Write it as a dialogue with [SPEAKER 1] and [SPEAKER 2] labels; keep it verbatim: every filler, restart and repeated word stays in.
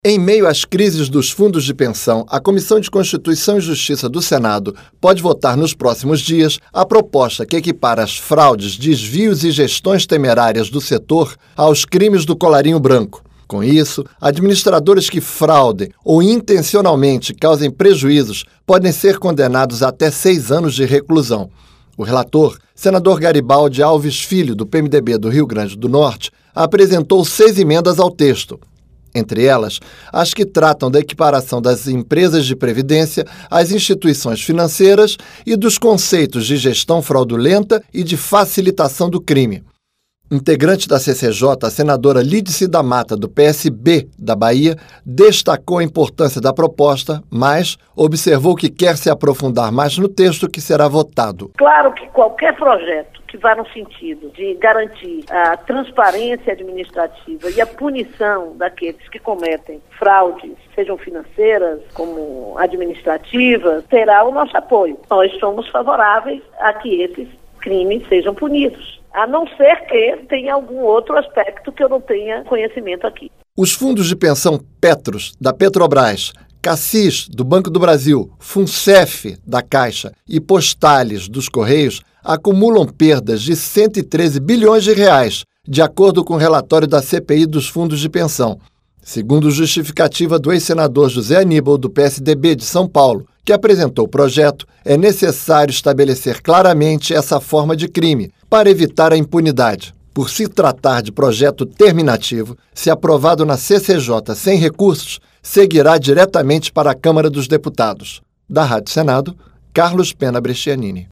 [SPEAKER 1] Em meio às crises dos fundos de pensão, a Comissão de Constituição e Justiça do Senado pode votar nos próximos dias a proposta que equipara as fraudes, desvios e gestões temerárias do setor aos crimes do colarinho branco. Com isso, administradores que fraudem ou intencionalmente causem prejuízos podem ser condenados a até seis anos de reclusão. O relator, senador Garibaldi Alves Filho, do P M D B do Rio Grande do Norte, apresentou seis emendas ao texto. Entre elas, as que tratam da equiparação das empresas de previdência às instituições financeiras e dos conceitos de gestão fraudulenta e de facilitação do crime. Integrante da C C J, a senadora Lídice da Mata, do P S B da Bahia, destacou a importância da proposta, mas observou que quer se aprofundar mais no texto que será votado.
[SPEAKER 2] Claro que qualquer projeto que vá no sentido de garantir a transparência administrativa e a punição daqueles que cometem fraudes, sejam financeiras como administrativas, terá o nosso apoio. Nós somos favoráveis a que esses crimes sejam punidos, a não ser que tenha algum outro aspecto que eu não tenha conhecimento aqui.
[SPEAKER 1] Os fundos de pensão Petros, da Petrobras, Cassis, do Banco do Brasil, Funcef, da Caixa, e Postales, dos Correios, acumulam perdas de cento e treze bilhões de reais, de acordo com o relatório da C P I dos fundos de pensão. Segundo justificativa do ex-senador José Aníbal, do P S D B de São Paulo, que apresentou o projeto, é necessário estabelecer claramente essa forma de crime, para evitar a impunidade. Por se tratar de projeto terminativo, se aprovado na C C J sem recursos, seguirá diretamente para a Câmara dos Deputados. Da Rádio Senado, Carlos Pena Brescianini.